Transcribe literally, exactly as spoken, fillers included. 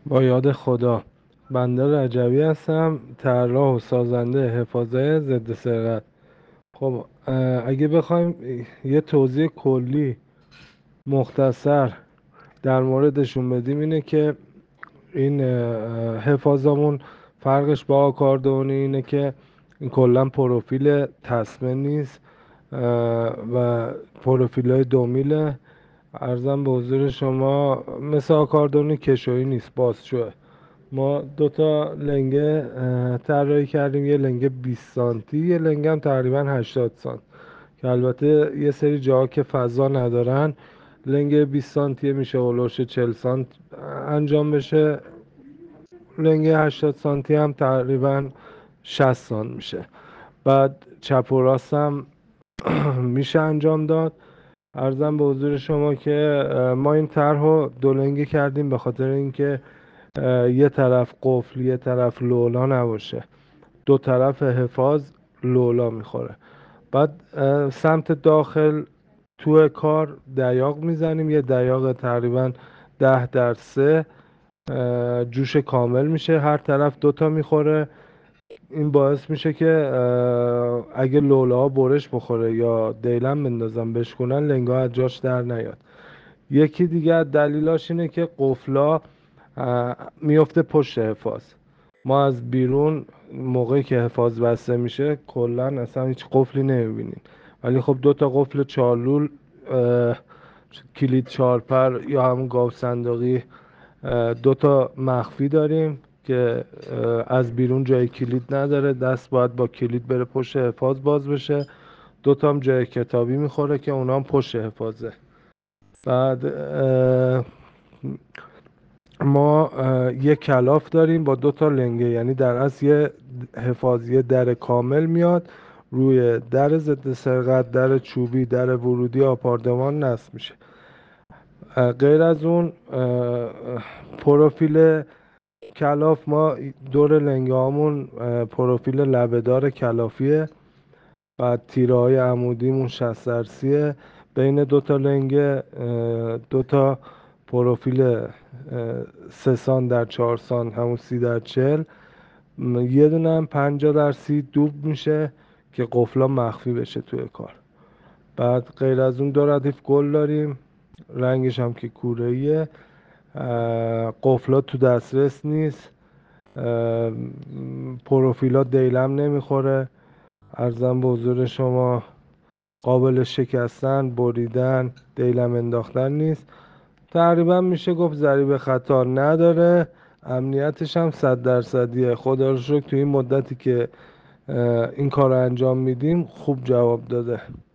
با یاد خدا. بنده رجوی هستم، طراح و سازنده حفاظه ضد سرقت. خب اه، اگه بخوایم یه توضیح کلی مختصر در موردشون بدیم اینه که این اه، حفاظمون فرقش با آکاردئونی اینه که این کلا پروفیل تسمه نیست اه، و پروفیل های دومیله. ارزم به حضور شما مثل آکاردئونی کشویی نیست، بازشوه. ما دو تا لنگه اه، طراحی کردیم، یه لنگه بیست سانتی، یه لنگه هم تقریبا هشتاد سانت، که البته یه سری جاها که فضا ندارن لنگه بیست سانتی میشه هولوش چهل سانت انجام بشه، لنگه هشتاد سانتی هم تقریبا شصت سانت میشه. بعد چپ و راست هم میشه انجام داد. ارزم به حضور شما که اه، ما این طرح رو دو لنگه کردیم به خاطر اینکه اه، یه طرف قفل یه طرف لولا نباشه، دو طرف حفاظ لولا میخوره. بعد اه، سمت داخل تو کار دیاق میزنیم، یه دیاق تقریبا ده در سه اه، جوش کامل میشه، هر طرف دوتا میخوره. این باعث میشه که اه، اگه لوله ها برش بخوره یا دیلم بندازن بشکنن لنگا از جاش در نیاد. یکی دیگه از دلیلاش اینه که قفلا اه، میفته پشت حفاظ. ما از بیرون موقعی که حفاظ بسته میشه کلا اصلا هیچ قفلی نمیبینیم، ولی خب دو تا قفل چالول، اه، کلید چارپر یا همون گاو صندوقی، اه، دو تا مخفی داریم که اه، از بیرون جای کلید نداره، دست باید با کلید بره پشت حفاظ باز بشه. دو تا هم جای کتابی میخوره که اونا هم پشت حفاظه. بعد اه، ما اه، یه کلاف داریم با دو تا لنگه، یعنی در اصل یه حفاظی در کامل میاد روی در ضد سرقت، در چوبی، در ورودی آپارتمان نصب میشه. اه، غیر از اون اه، پروفیل کلاف، ما دور لنگه هامون پروفیل لبهدار کلافیه. بعد تیره های عمودیمون شصت درصیه. بین دوتا لنگه اه، دوتا پروفیل اه، سه سان در چهار سان، همون سی در چهل. م، یه دونه هم پنجاه در سی دوب میشه که قفلا مخفی بشه توی کار. بعد غیر از اون دو ردیف گل داریم، رنگش هم که کوره ایه. قفلا تو دسترس نیست، اه، پروفیلا دیلم نمیخوره. ارزم به حضور شما قابل شکستن، بریدن، دیلم انداختن نیست. تقریبا میشه گفت ضریب خطا نداره، امنیتش هم صد درصدیه. خدا رو شکر تو این مدتی که اه، این کار رو انجام میدیم خوب جواب داده.